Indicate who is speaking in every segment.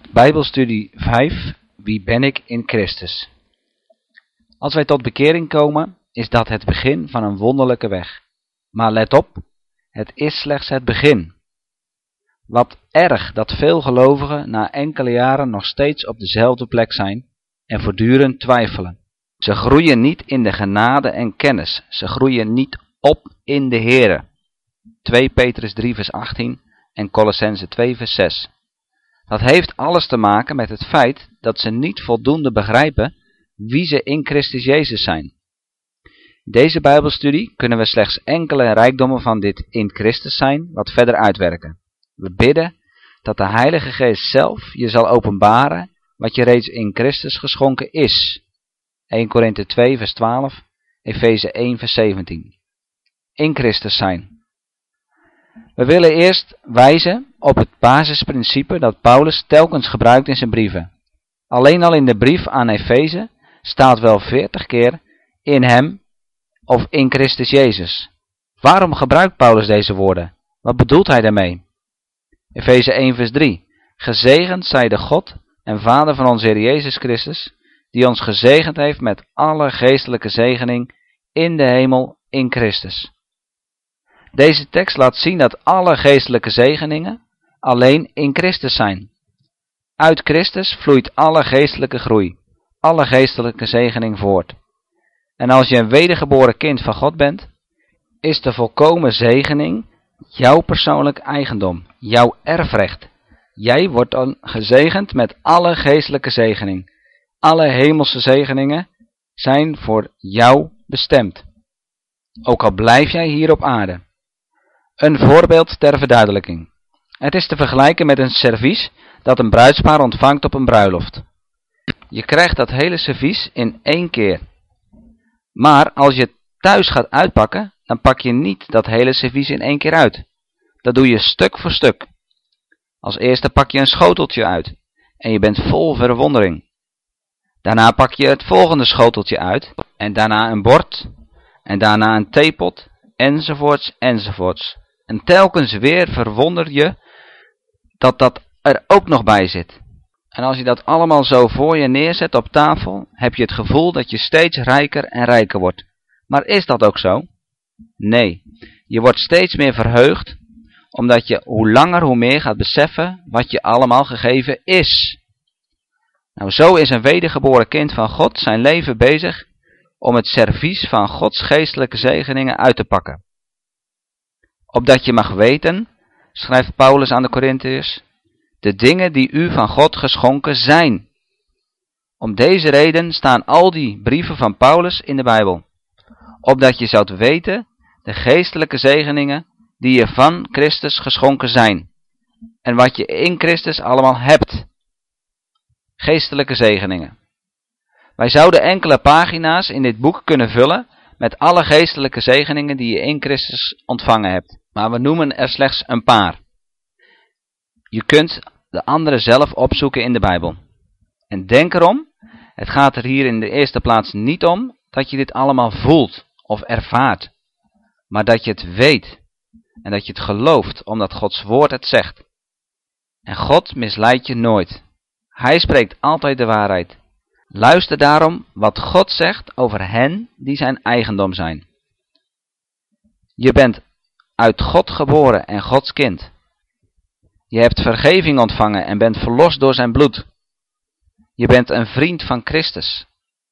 Speaker 1: Bijbelstudie 5. Wie ben ik in Christus? Als wij tot bekering komen, is dat het begin van een wonderlijke weg. Maar let op, het is slechts het begin. Wat erg dat veel gelovigen na enkele jaren nog steeds op dezelfde plek zijn en voortdurend twijfelen. Ze groeien niet in de genade en kennis. Ze groeien niet op in de Here. 2 Petrus 3 vers 18 en Colossense 2 vers 6. Dat heeft alles te maken met het feit dat ze niet voldoende begrijpen wie ze in Christus Jezus zijn. In deze Bijbelstudie kunnen we slechts enkele rijkdommen van dit in Christus zijn wat verder uitwerken. We bidden dat de Heilige Geest zelf je zal openbaren wat je reeds in Christus geschonken is. 1 Korinthe 2 vers 12, Efeze 1 vers 17. In Christus zijn. We willen eerst wijzen op het basisprincipe dat Paulus telkens gebruikt in zijn brieven. Alleen al in de brief aan Efeze staat wel 40 keer in hem of in Christus Jezus. Waarom gebruikt Paulus deze woorden? Wat bedoelt hij daarmee? Efeze 1 vers 3. Gezegend zij de God en Vader van onze Heer Jezus Christus, die ons gezegend heeft met alle geestelijke zegening in de hemel in Christus. Deze tekst laat zien dat alle geestelijke zegeningen alleen in Christus zijn. Uit Christus vloeit alle geestelijke groei, alle geestelijke zegening voort. En als je een wedergeboren kind van God bent, is de volkomen zegening jouw persoonlijk eigendom, jouw erfrecht. Jij wordt dan gezegend met alle geestelijke zegening. Alle hemelse zegeningen zijn voor jou bestemd. Ook al blijf jij hier op aarde. Een voorbeeld ter verduidelijking. Het is te vergelijken met een servies dat een bruidspaar ontvangt op een bruiloft. Je krijgt dat hele servies in 1 keer. Maar als je het thuis gaat uitpakken, dan pak je niet dat hele servies in 1 keer uit. Dat doe je stuk voor stuk. Als eerste pak je een schoteltje uit en je bent vol verwondering. Daarna pak je het volgende schoteltje uit en daarna een bord en daarna een theepot enzovoorts enzovoorts. En telkens weer verwonder je dat er ook nog bij zit. En als je dat allemaal zo voor je neerzet op tafel, heb je het gevoel dat je steeds rijker en rijker wordt. Maar is dat ook zo? Nee, je wordt steeds meer verheugd, omdat je hoe langer hoe meer gaat beseffen wat je allemaal gegeven is. Nou, zo is een wedergeboren kind van God zijn leven bezig om het servies van Gods geestelijke zegeningen uit te pakken. Opdat je mag weten, schrijft Paulus aan de Korintiërs, de dingen die u van God geschonken zijn. Om deze reden staan al die brieven van Paulus in de Bijbel. Opdat je zoudt weten de geestelijke zegeningen die je van Christus geschonken zijn. En wat je in Christus allemaal hebt. Geestelijke zegeningen. Wij zouden enkele pagina's in dit boek kunnen vullen met alle geestelijke zegeningen die je in Christus ontvangen hebt. Maar we noemen er slechts een paar. Je kunt de andere zelf opzoeken in de Bijbel. En denk erom, het gaat er hier in de eerste plaats niet om dat je dit allemaal voelt of ervaart. Maar dat je het weet en dat je het gelooft omdat Gods woord het zegt. En God misleidt je nooit. Hij spreekt altijd de waarheid. Luister daarom wat God zegt over hen die zijn eigendom zijn. Je bent uit God geboren en Gods kind. Je hebt vergeving ontvangen en bent verlost door zijn bloed. Je bent een vriend van Christus.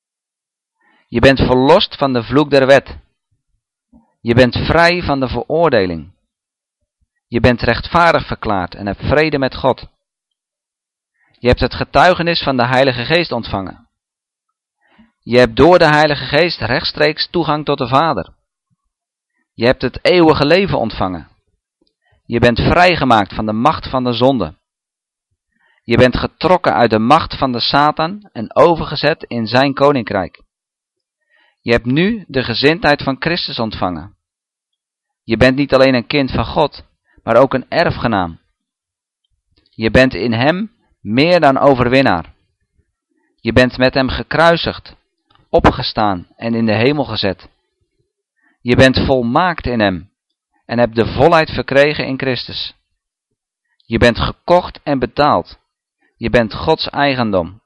Speaker 1: Je bent verlost van de vloek der wet. Je bent vrij van de veroordeling. Je bent rechtvaardig verklaard en hebt vrede met God. Je hebt het getuigenis van de Heilige Geest ontvangen. Je hebt door de Heilige Geest rechtstreeks toegang tot de Vader. Je hebt het eeuwige leven ontvangen. Je bent vrijgemaakt van de macht van de zonde. Je bent getrokken uit de macht van de Satan en overgezet in zijn koninkrijk. Je hebt nu de gezindheid van Christus ontvangen. Je bent niet alleen een kind van God, maar ook een erfgenaam. Je bent in hem meer dan overwinnaar. Je bent met hem gekruisigd, opgestaan en in de hemel gezet. Je bent volmaakt in hem en hebt de volheid verkregen in Christus. Je bent gekocht en betaald. Je bent Gods eigendom.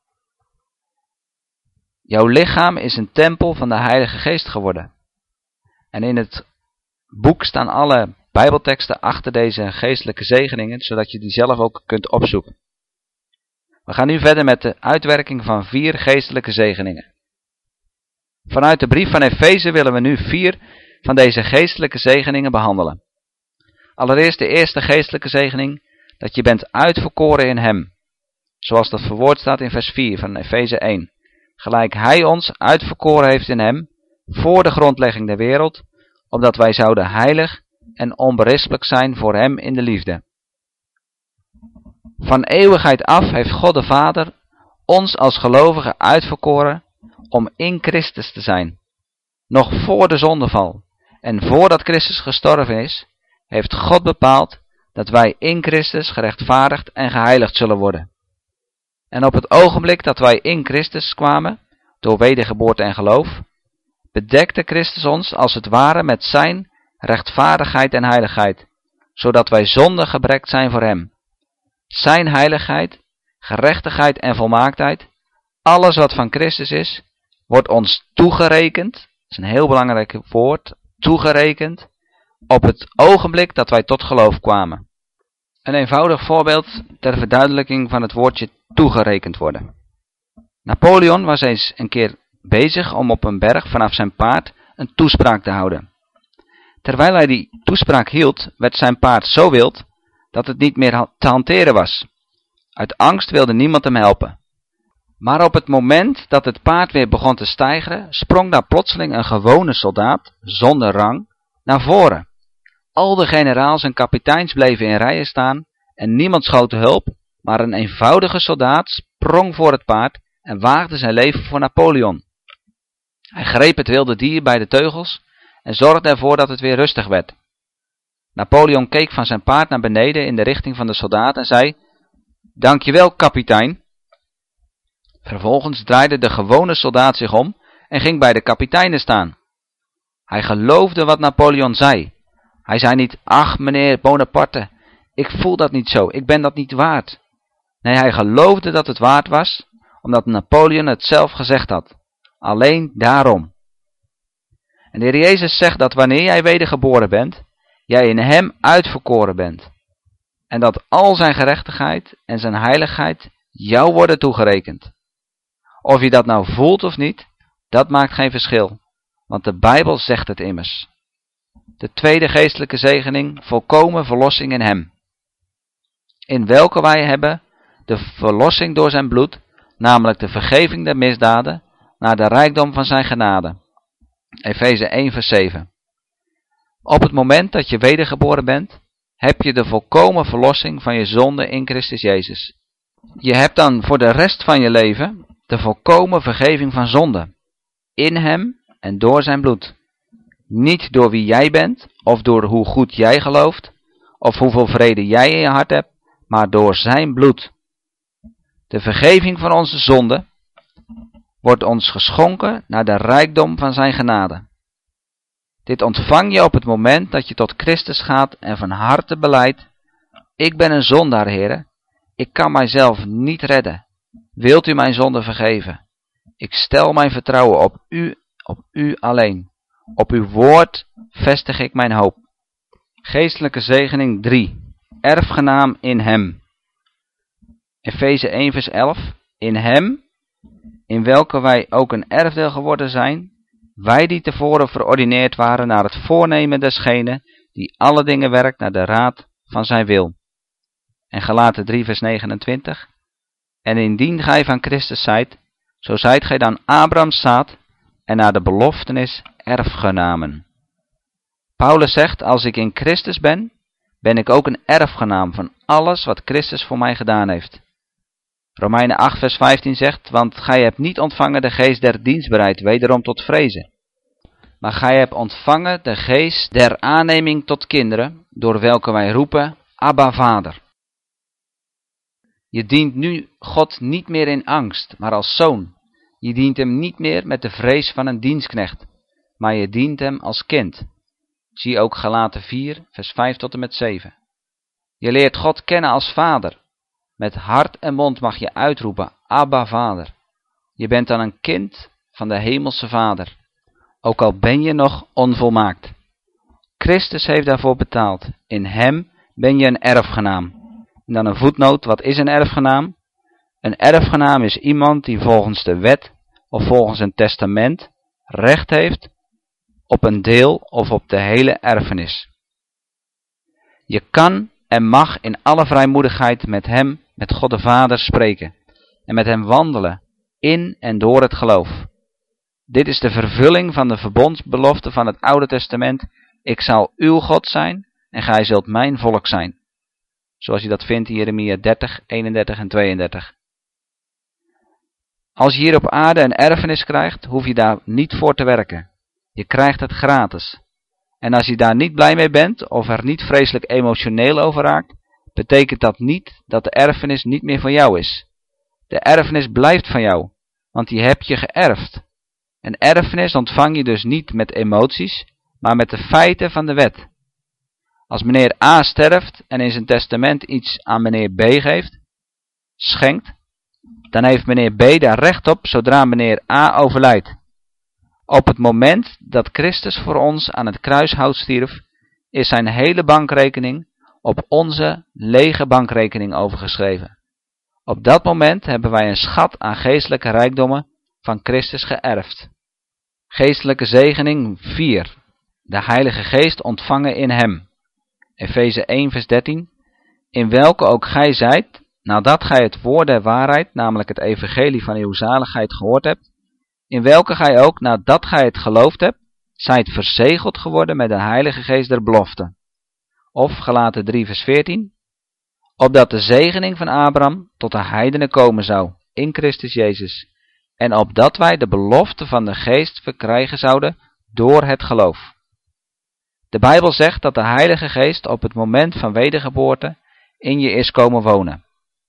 Speaker 1: Jouw lichaam is een tempel van de Heilige Geest geworden. En in het boek staan alle Bijbelteksten achter deze geestelijke zegeningen, zodat je die zelf ook kunt opzoeken. We gaan nu verder met de uitwerking van 4 geestelijke zegeningen. Vanuit de brief van Efeze willen we nu 4 van deze geestelijke zegeningen behandelen. Allereerst de eerste geestelijke zegening, dat je bent uitverkoren in hem. Zoals dat verwoord staat in vers 4 van Efeze 1. Gelijk hij ons uitverkoren heeft in hem, voor de grondlegging der wereld, opdat wij zouden heilig en onberispelijk zijn voor hem in de liefde. Van eeuwigheid af heeft God de Vader ons als gelovigen uitverkoren om in Christus te zijn. Nog voor de zondeval en voordat Christus gestorven is, heeft God bepaald dat wij in Christus gerechtvaardigd en geheiligd zullen worden. En op het ogenblik dat wij in Christus kwamen, door wedergeboorte en geloof, bedekte Christus ons als het ware met zijn rechtvaardigheid en heiligheid, zodat wij zonder gebrekt zijn voor hem. Zijn heiligheid, gerechtigheid en volmaaktheid, alles wat van Christus is, wordt ons toegerekend, dat is een heel belangrijk woord, toegerekend, op het ogenblik dat wij tot geloof kwamen. Een eenvoudig voorbeeld ter verduidelijking van het woordje toegerekend worden. Napoleon was eens een keer bezig om op een berg vanaf zijn paard een toespraak te houden. Terwijl hij die toespraak hield, werd zijn paard zo wild dat het niet meer te hanteren was. Uit angst wilde niemand hem helpen. Maar op het moment dat het paard weer begon te steigeren, sprong daar plotseling een gewone soldaat, zonder rang, naar voren. Al de generaals en kapiteins bleven in rijen staan en niemand schoot te hulp, maar een eenvoudige soldaat sprong voor het paard en waagde zijn leven voor Napoleon. Hij greep het wilde dier bij de teugels en zorgde ervoor dat het weer rustig werd. Napoleon keek van zijn paard naar beneden in de richting van de soldaat en zei: "Dankjewel, kapitein." Vervolgens draaide de gewone soldaat zich om en ging bij de kapiteinen staan. Hij geloofde wat Napoleon zei. Hij zei niet: "Ach, meneer Bonaparte, ik voel dat niet zo, ik ben dat niet waard." Nee, hij geloofde dat het waard was, omdat Napoleon het zelf gezegd had. Alleen daarom. En de Heer Jezus zegt dat wanneer jij wedergeboren bent, jij in hem uitverkoren bent. En dat al zijn gerechtigheid en zijn heiligheid jou worden toegerekend. Of je dat nou voelt of niet, dat maakt geen verschil. Want de Bijbel zegt het immers. De tweede geestelijke zegening, volkomen verlossing in hem. In welke wij hebben de verlossing door zijn bloed, namelijk de vergeving der misdaden, naar de rijkdom van zijn genade. Efeze 1 vers 7. Op het moment dat je wedergeboren bent, heb je de volkomen verlossing van je zonde in Christus Jezus. Je hebt dan voor de rest van je leven de volkomen vergeving van zonde. In hem en door zijn bloed. Niet door wie jij bent, of door hoe goed jij gelooft, of hoeveel vrede jij in je hart hebt, maar door zijn bloed. De vergeving van onze zonde wordt ons geschonken naar de rijkdom van zijn genade. Dit ontvang je op het moment dat je tot Christus gaat en van harte belijdt: "Ik ben een zondaar, Heere. Ik kan mijzelf niet redden. Wilt u mijn zonde vergeven? Ik stel mijn vertrouwen op u alleen. Op uw woord vestig ik mijn hoop." Geestelijke zegening 3. Erfgenaam in hem. Efeze 1 vers 11. In hem, in welke wij ook een erfdeel geworden zijn, wij die tevoren verordineerd waren naar het voornemen desgene die alle dingen werkt naar de raad van zijn wil. En Galaten 3 vers 29. En indien gij van Christus zijt, zo zijt gij dan Abrahams zaad en naar de beloftenis erfgenamen. Paulus zegt: als ik in Christus ben, ben ik ook een erfgenaam van alles wat Christus voor mij gedaan heeft. Romeinen 8 vers 15 zegt: want gij hebt niet ontvangen de geest der dienstbaarheid wederom tot vrezen, maar gij hebt ontvangen de geest der aanneming tot kinderen, door welke wij roepen: Abba, Vader. Je dient nu God niet meer in angst, maar als zoon. Je dient hem niet meer met de vrees van een dienstknecht, maar je dient hem als kind. Zie ook Galaten 4 vers 5 tot en met 7. Je leert God kennen als Vader. Met hart en mond mag je uitroepen, Abba Vader. Je bent dan een kind van de hemelse Vader, ook al ben je nog onvolmaakt. Christus heeft daarvoor betaald. In hem ben je een erfgenaam. En dan een voetnoot, wat is een erfgenaam? Een erfgenaam is iemand die volgens de wet of volgens een testament recht heeft op een deel of op de hele erfenis. Je kan en mag in alle vrijmoedigheid met hem, met God de Vader, spreken en met hem wandelen in en door het geloof. Dit is de vervulling van de verbondsbelofte van het Oude Testament. Ik zal uw God zijn en gij zult mijn volk zijn. Zoals je dat vindt in Jeremia 30, 31 en 32. Als je hier op aarde een erfenis krijgt, hoef je daar niet voor te werken. Je krijgt het gratis. En als je daar niet blij mee bent of er niet vreselijk emotioneel over raakt, betekent dat niet dat de erfenis niet meer van jou is. De erfenis blijft van jou, want die heb je geërfd. Een erfenis ontvang je dus niet met emoties, maar met de feiten van de wet. Als meneer A sterft en in zijn testament iets aan meneer B geeft, schenkt, dan heeft meneer B daar recht op zodra meneer A overlijdt. Op het moment dat Christus voor ons aan het kruishout stierf, is zijn hele bankrekening op onze lege bankrekening overgeschreven. Op dat moment hebben wij een schat aan geestelijke rijkdommen van Christus geërfd. Geestelijke zegening 4. De Heilige Geest ontvangen in hem. Efeze 1 vers 13. In welke ook gij zijt, nadat gij het woord der waarheid, namelijk het evangelie van uw zaligheid gehoord hebt, in welke gij ook, nadat gij het geloofd hebt, zijt verzegeld geworden met de Heilige Geest der belofte. Of Galaten 3 vers 14. Opdat de zegening van Abraham tot de heidenen komen zou, in Christus Jezus, en opdat wij de belofte van de Geest verkrijgen zouden door het geloof. De Bijbel zegt dat de Heilige Geest op het moment van wedergeboorte in je is komen wonen.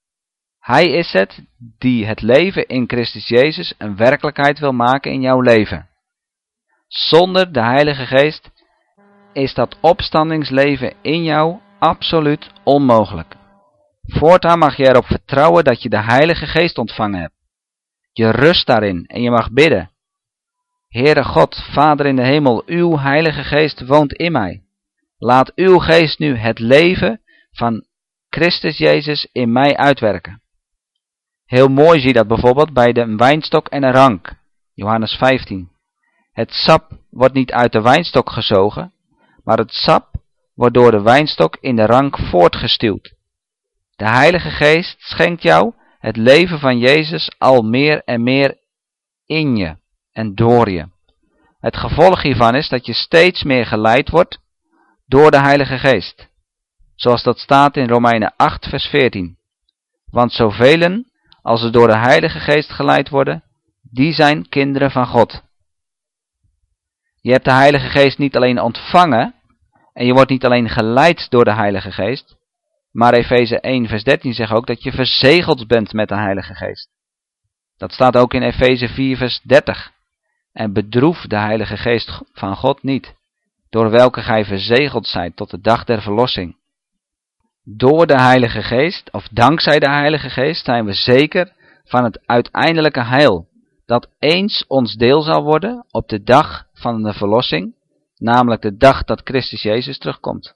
Speaker 1: Hij is het die het leven in Christus Jezus een werkelijkheid wil maken in jouw leven. Zonder de Heilige Geest is dat opstandingsleven in jou absoluut onmogelijk. Voortaan mag je erop vertrouwen dat je de Heilige Geest ontvangen hebt. Je rust daarin en je mag bidden. Heere God, Vader in de hemel, uw Heilige Geest woont in mij. Laat uw Geest nu het leven van Christus Jezus in mij uitwerken. Heel mooi zie je dat bijvoorbeeld bij de wijnstok en een rank. Johannes 15. Het sap wordt niet uit de wijnstok gezogen, maar het sap wordt door de wijnstok in de rank voortgestuwd. De Heilige Geest schenkt jou het leven van Jezus al meer en meer in je en door je. Het gevolg hiervan is dat je steeds meer geleid wordt door de Heilige Geest. Zoals dat staat in Romeinen 8 vers 14. Want zoveel als er door de Heilige Geest geleid worden, die zijn kinderen van God. Je hebt de Heilige Geest niet alleen ontvangen en je wordt niet alleen geleid door de Heilige Geest, maar Efeze 1 vers 13 zegt ook dat je verzegeld bent met de Heilige Geest. Dat staat ook in Efeze 4 vers 30. En bedroef de Heilige Geest van God niet, door welke gij verzegeld zijt tot de dag der verlossing. Door de Heilige Geest, of dankzij de Heilige Geest, zijn we zeker van het uiteindelijke heil, dat eens ons deel zal worden op de dag van de verlossing, namelijk de dag dat Christus Jezus terugkomt.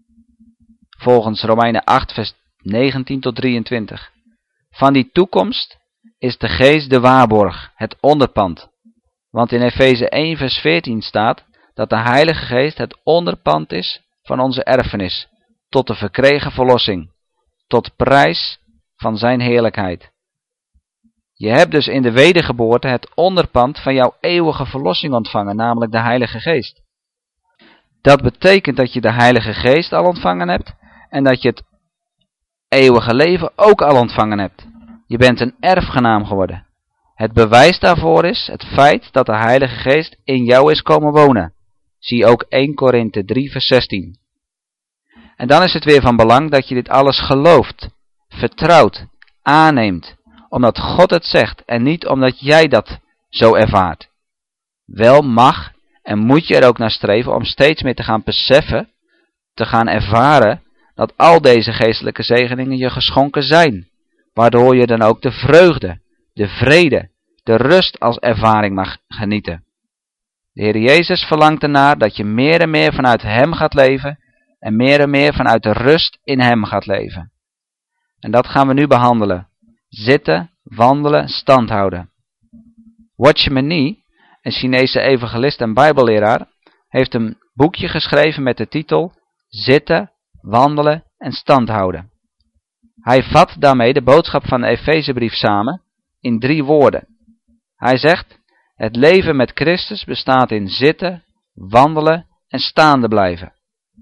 Speaker 1: Volgens Romeinen 8 vers 19 tot 23. Van die toekomst is de Geest de waarborg, het onderpand. Want in Efeze 1 vers 14 staat dat de Heilige Geest het onderpand is van onze erfenis, tot de verkregen verlossing, tot prijs van zijn heerlijkheid. Je hebt dus in de wedergeboorte het onderpand van jouw eeuwige verlossing ontvangen, namelijk de Heilige Geest. Dat betekent dat je de Heilige Geest al ontvangen hebt en dat je het eeuwige leven ook al ontvangen hebt. Je bent een erfgenaam geworden. Het bewijs daarvoor is het feit dat de Heilige Geest in jou is komen wonen. Zie ook 1 Korinthe 3 vers 16. En dan is het weer van belang dat je dit alles gelooft, vertrouwt, aanneemt, omdat God het zegt en niet omdat jij dat zo ervaart. Wel mag en moet je er ook naar streven om steeds meer te gaan beseffen, te gaan ervaren dat al deze geestelijke zegeningen je geschonken zijn. waardoor je dan ook de vreugde, de vrede, de rust als ervaring mag genieten. De Heer Jezus verlangt ernaar dat je meer en meer vanuit Hem gaat leven en meer vanuit de rust in Hem gaat leven. En dat gaan we nu behandelen. Zitten, wandelen, stand houden. Watchman Nee, een Chinese evangelist en bijbelleraar, heeft een boekje geschreven met de titel Zitten, wandelen en stand houden. Hij vat daarmee de boodschap van de Efezebrief samen in 3 woorden. Hij zegt, het leven met Christus bestaat in zitten, wandelen en staande blijven.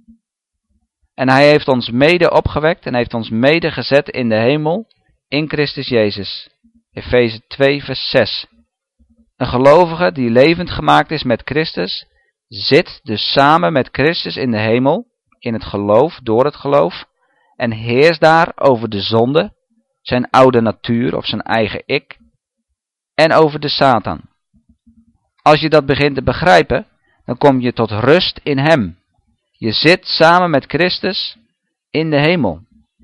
Speaker 1: En hij heeft ons mede opgewekt en heeft ons mede gezet in de hemel in Christus Jezus. Efeze 2 vers 6. Een gelovige die levend gemaakt is met Christus, zit dus samen met Christus in de hemel, in het geloof, door het geloof, en heerst daar over de zonde, zijn oude natuur of zijn eigen ik, en over de Satan. Als je dat begint te begrijpen, dan kom je tot rust in Hem. Je zit samen met Christus in de hemel.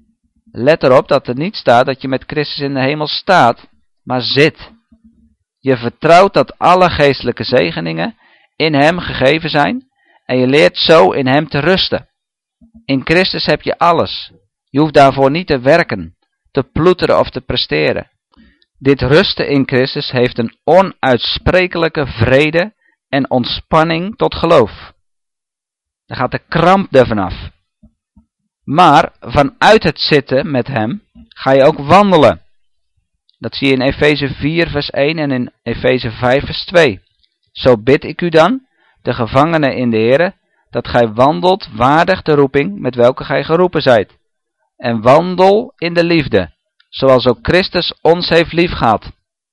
Speaker 1: Let erop dat er niet staat dat je met Christus in de hemel staat, maar zit. Je vertrouwt dat alle geestelijke zegeningen in Hem gegeven zijn en je leert zo in Hem te rusten. In Christus heb je alles. Je hoeft daarvoor niet te werken, te ploeteren of te presteren. Dit rusten in Christus heeft een onuitsprekelijke vrede en ontspanning tot geloof. Dan gaat de kramp ervan af. Maar vanuit het zitten met Hem ga je ook wandelen. Dat zie je in Efeze 4 vers 1 en in Efeze 5 vers 2. Zo bid ik u dan, de gevangenen in de Here, dat gij wandelt waardig de roeping met welke gij geroepen zijt. En wandel in de liefde, zoals ook Christus ons heeft liefgehad.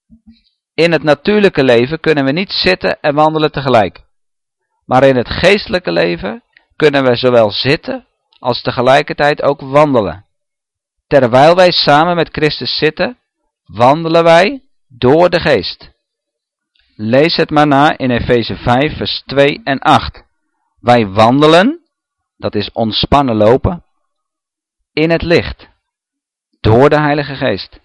Speaker 1: In het natuurlijke leven kunnen we niet zitten en wandelen tegelijk. Maar in het geestelijke leven kunnen we zowel zitten als tegelijkertijd ook wandelen. Terwijl wij samen met Christus zitten, wandelen wij door de geest. Lees het maar na in Efeze 5 vers 2 en 8. Wij wandelen, dat is ontspannen lopen, in het licht, door de Heilige Geest.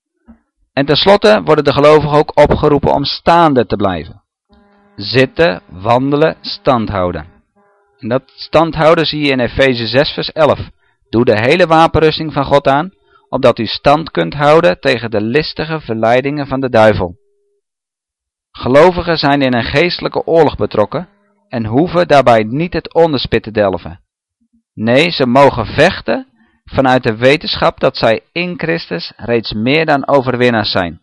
Speaker 1: En tenslotte worden de gelovigen ook opgeroepen om staande te blijven. Zitten, wandelen, stand houden. En dat stand houden zie je in Efeze 6 vers 11. Doe de hele wapenrusting van God aan, opdat u stand kunt houden tegen de listige verleidingen van de duivel. Gelovigen zijn in een geestelijke oorlog betrokken en hoeven daarbij niet het onderspit te delven. Nee, ze mogen vechten vanuit de wetenschap dat zij in Christus reeds meer dan overwinnaars zijn.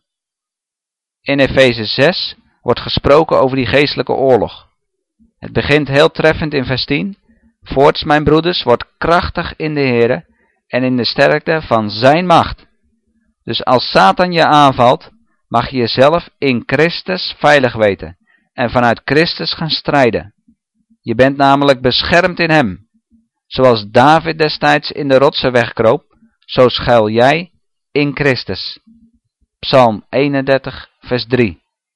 Speaker 1: In Efeze 6 wordt gesproken over die geestelijke oorlog. Het begint heel treffend in vers 10. Voorts, mijn broeders, wordt krachtig in de Here en in de sterkte van zijn macht. Dus als Satan je aanvalt, mag je jezelf in Christus veilig weten en vanuit Christus gaan strijden. Je bent namelijk beschermd in Hem. Zoals David destijds in de rotsen wegkroop, zo schuil jij in Christus. Psalm 31 vers 3.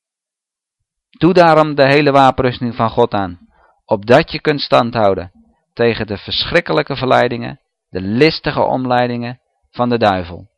Speaker 1: Doe daarom de hele wapenrusting van God aan, opdat je kunt standhouden tegen de verschrikkelijke verleidingen, de listige omleidingen van de duivel.